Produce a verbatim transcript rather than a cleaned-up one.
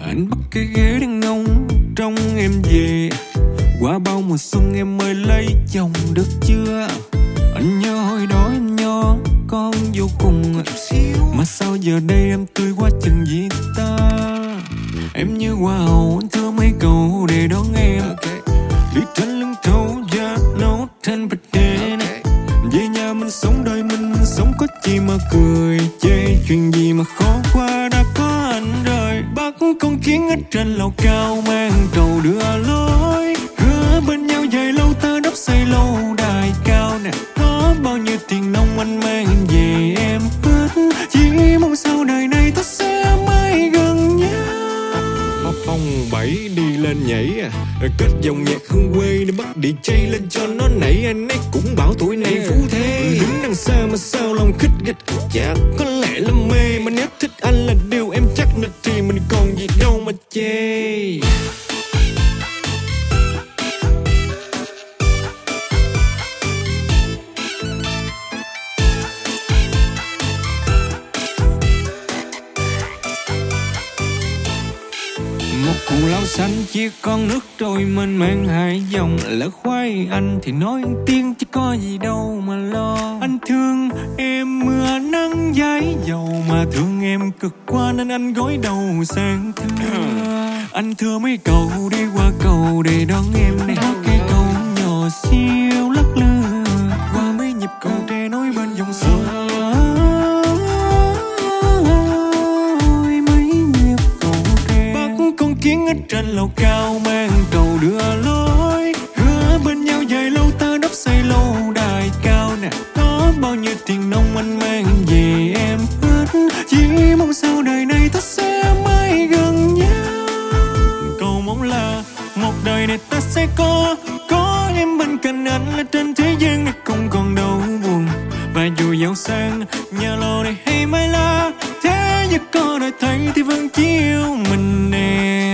Anh bắt cái ghế đang ngóng trông em về. Qua bao mùa xuân em ơi lấy chồng được chưa? Anh nhớ hồi đó em nhỏ con vô cùng, mà sao giờ đây em tươi quá chừng gì ta? Em như hoa hậu anh thưa mấy câu để đón em. Đi trên lưng thấu da nốt trên bạch đèn. Về nhà mình sống đời mình sống có chi mà cười chê. Chuyện gì mà khó qua đã có anh rồi. Bắt con kiến ở trên lầu cao mang trầu đưa lối. Hứa bên nhau dài lâu ta đắp xây lâu đài cao nè. Có bao nhiêu tiền nông anh mang về em hết. Chỉ mong sau đời này ta sẽ mãi gần nhau. Phong bảy đi lên nhảy à, kết dòng nhạc hương quê để bắt đi chay lên cho nó nảy. Anh ấy cũng bảo tuổi này phú thế, đứng đằng xa mà sao lòng khích gịch. Chắc có lẽ là mê, mà nếu thích anh là điều em chắc nịch thì mình còn gì đâu mà chê. Một cụ lao xanh chia con nước trôi mênh mang hai dòng. Lỡ khoai anh thì nói tiếng chứ có gì đâu mà lo. Anh thương em mưa nắng giấy dầu, mà thương em cực quá nên anh gối đầu sang thưa. Anh thưa mấy cầu đi qua cầu để đón em để hát cái câu nhỏ siêu lắc lư. Qua mấy nhịp cầu tre nối bên dòng sông. Kiến ở trên lầu cao mang trầu đưa lối. Hứa bên nhau dài lâu ta đắp xây lâu đài cao nè. Có bao nhiêu tiền nông anh mang về em hết. Chỉ mong sau đời này ta sẽ mãi gần nhau. Cầu mong là một đời này ta sẽ có Có em bên cạnh anh là trên thế gian này không còn đau buồn. Và dù giàu sang nhà lầu này hay mái lá, thế nhưng có đời thấy thì vẫn chỉ yêu mình nè.